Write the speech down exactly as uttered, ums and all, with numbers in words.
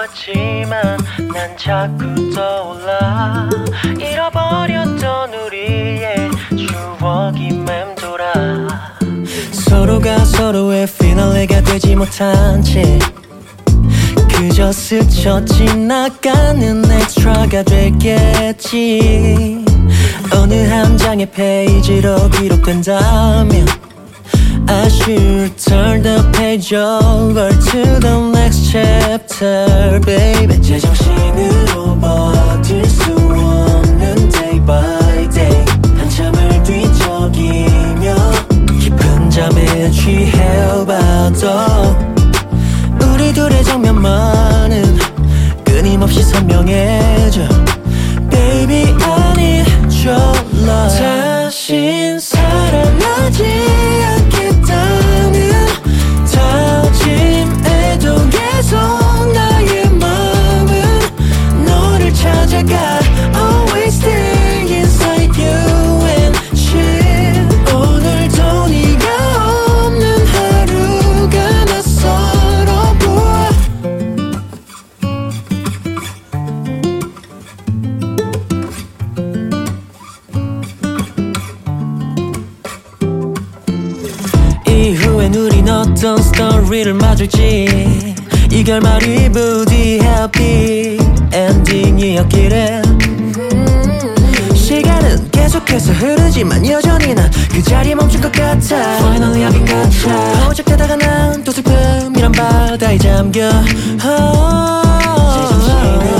같지만 난 자꾸 떠올라 잃어버렸던 우리의 추억이 맴돌아 서로가 서로의 피날레가 되지 못한 채 그저 스쳐 지나가는 엑스트라가 됐겠지 어느 한 장의 페이지로 기록된다면 I should turn the page over to the next chapter, baby. 제정신으로 버틸 수 없는 day by day 한참을 뒤척이며 깊은 잠에 취해봐도 우리 둘의 장면만은 끊임없이 선명해져 Baby, I need your love 다신 사랑하지 않겠다는 다짐에도 계속 나의 마음은 너를 찾아가 Always stay inside you and chill 오늘도 네가 없는 하루가 낯설어 보여 이후엔 우린 어떤 스토리를 맞을지 이 결말이 부디 happy ending이었기래 시간은 계속해서 흐르지만 여전히 난 그 자리에 멈춘 것 같아 Finally I've been gotcha 호적되다가 난 또 슬픔이란 바다에 잠겨 oh, 제정신을